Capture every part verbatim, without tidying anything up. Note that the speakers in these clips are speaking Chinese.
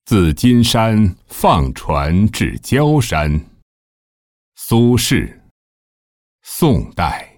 自金山放船至焦山。苏轼，宋代。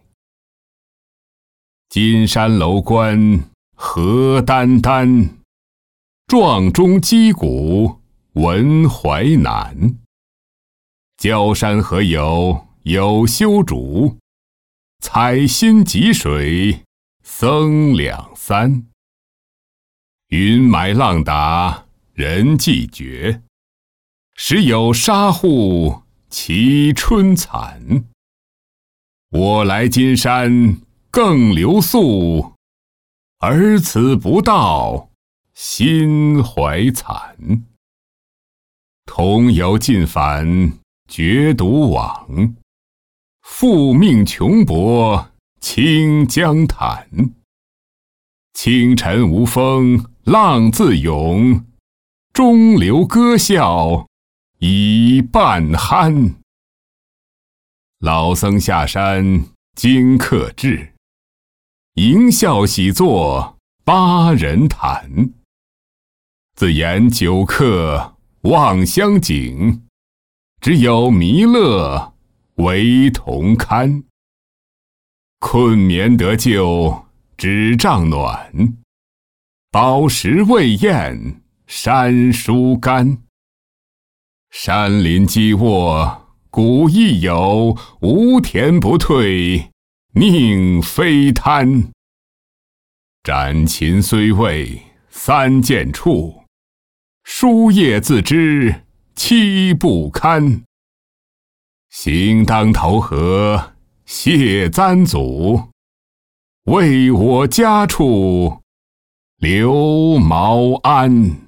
金山楼观何眈眈，壮中击鼓闻淮南。焦山河有有修竹，采薪汲水僧两三。云埋浪打人迹绝，时有沙户其春残。我来金山更留宿，而此不到心怀惨。同游尽返绝独往，复命穷泊清江潭。清晨无风浪自涌，中流歌笑已半酣。老僧下山惊客至，迎笑喜作八人谈。自言酒客望乡景，只有弥勒为同堪。困眠得救只帐暖，饱食未厌山书干。山林积卧古亦有，无田不退宁非贪。斩禽虽未三件处，书业自知七不堪。行当投河谢簪祖，为我家畜留茅庵。